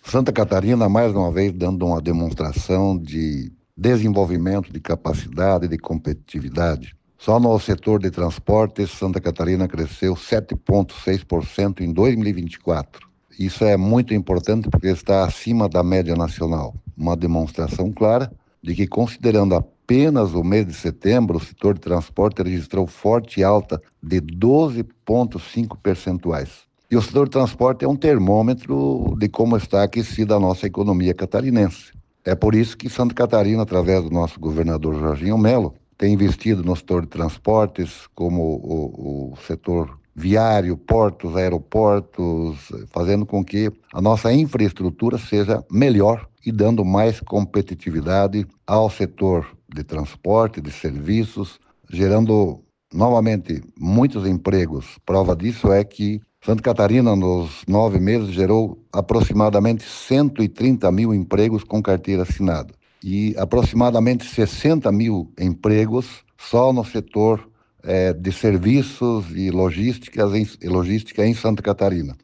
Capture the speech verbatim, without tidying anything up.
Santa Catarina, mais uma vez, dando uma demonstração de desenvolvimento de capacidade e de competitividade. Só no setor de transportes, Santa Catarina cresceu sete vírgula seis por cento em dois mil e vinte e quatro. Isso é muito importante porque está acima da média nacional. Uma demonstração clara de que, considerando apenas o mês de setembro, o setor de transporte registrou forte alta de doze vírgula cinco percentuais. E o setor de transporte é um termômetro de como está aquecida a nossa economia catarinense. É por isso que Santa Catarina, através do nosso governador Jorginho Melo, tem investido no setor de transportes, como o, o setor viário, portos, aeroportos, fazendo com que a nossa infraestrutura seja melhor e dando mais competitividade ao setor de transporte, de serviços, gerando novamente muitos empregos. Prova disso é que Santa Catarina, nos nove meses, gerou aproximadamente cento e trinta mil empregos com carteira assinada e aproximadamente sessenta mil empregos só no setor eh, de serviços e logísticas em, logística em Santa Catarina.